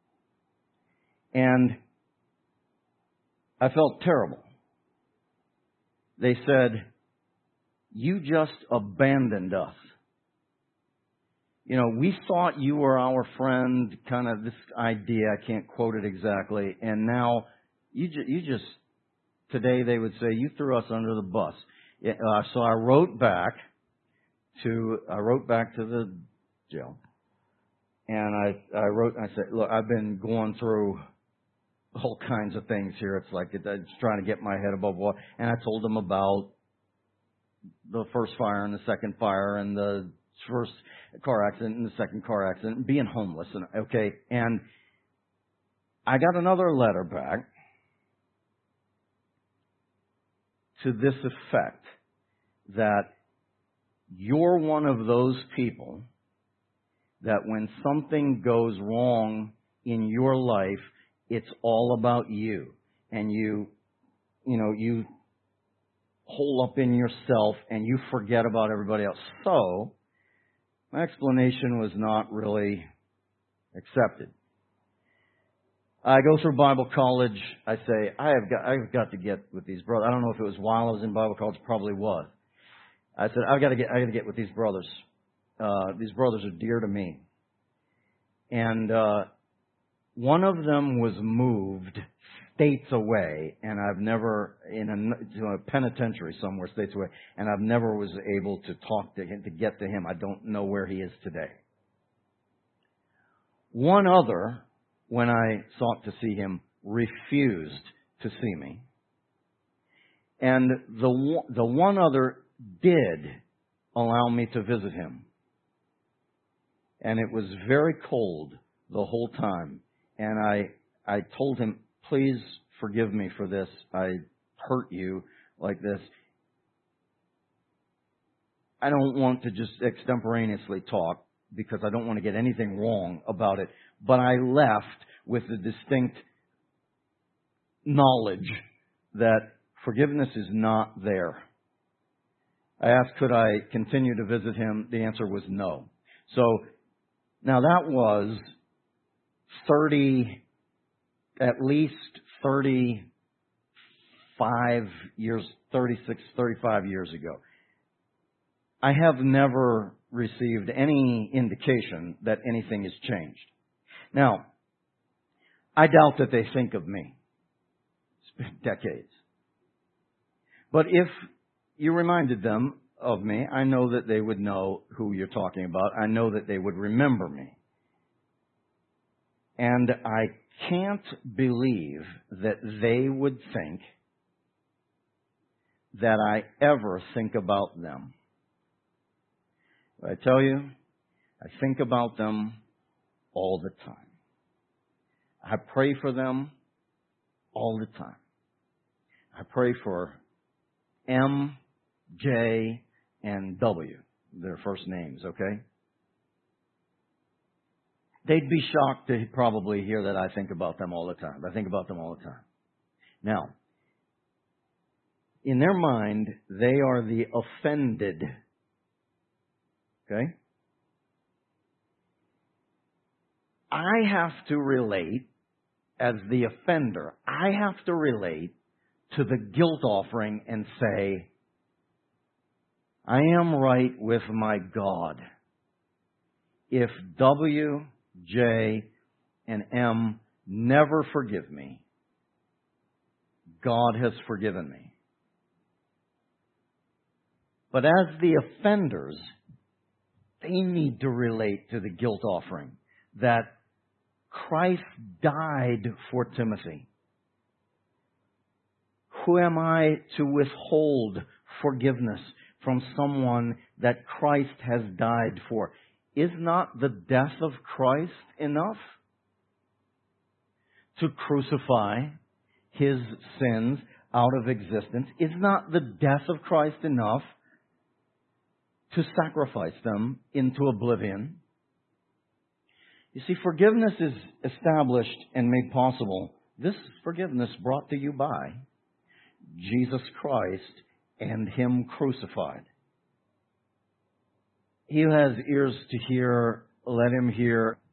And I felt terrible. They said, "You just abandoned us. You know, we thought you were our friend," kind of this idea, I can't quote it exactly, "and now you, ju- you just, today they would say, you threw us under the bus." Uh, so I wrote back to, I wrote back to the jail. And I, I wrote, I said, "Look, I've been going through all kinds of things here. It's like it's trying to get my head above water." And I told them about the first fire and the second fire and the first car accident and the second car accident and being homeless. And okay, and I got another letter back to this effect, that you're one of those people that when something goes wrong in your life, it's all about you. And you, you know, you hole up in yourself and you forget about everybody else. So, my explanation was not really accepted. I go through Bible college. I say, I have got, I've got to get with these brothers. I don't know if it was while I was in Bible college, probably was. I said, I've got to get, I got to get with these brothers. Uh, these brothers are dear to me. And, uh, one of them was moved states away, and I've never, in a, to a penitentiary somewhere states away, and I've never was able to talk to him, to get to him. I don't know where he is today. One other, when I sought to see him, refused to see me. And the the one other did allow me to visit him. And it was very cold the whole time. And I I told him, "Please forgive me for this. I hurt you like this. I don't want to just extemporaneously talk because I don't want to get anything wrong about it." But I left with the distinct knowledge that forgiveness is not there. I asked, could I continue to visit him? The answer was no. So, now that was thirty, at least thirty-five years, thirty-six, thirty-five years ago. I have never received any indication that anything has changed. Now, I doubt that they think of me. It's been decades. But if you reminded them of me, I know that they would know who you're talking about. I know that they would remember me. And I can't believe that they would think that I ever think about them. I tell you, I think about them all the time. I pray for them all the time. I pray for M, J, and W, their first names, okay? They'd be shocked to probably hear that I think about them all the time. I think about them all the time. Now, in their mind, they are the offended. Okay? I have to relate as the offender. I have to relate to the guilt offering and say, I am right with my God. If W, J, and M never forgive me, God has forgiven me. But as the offenders, they need to relate to the guilt offering that Christ died for Timothy. Who am I to withhold forgiveness from someone that Christ has died for? Is not the death of Christ enough to crucify His sins out of existence? Is not the death of Christ enough to sacrifice them into oblivion? You see, forgiveness is established and made possible. This forgiveness brought to you by Jesus Christ and Him crucified. He who has ears to hear, let him hear.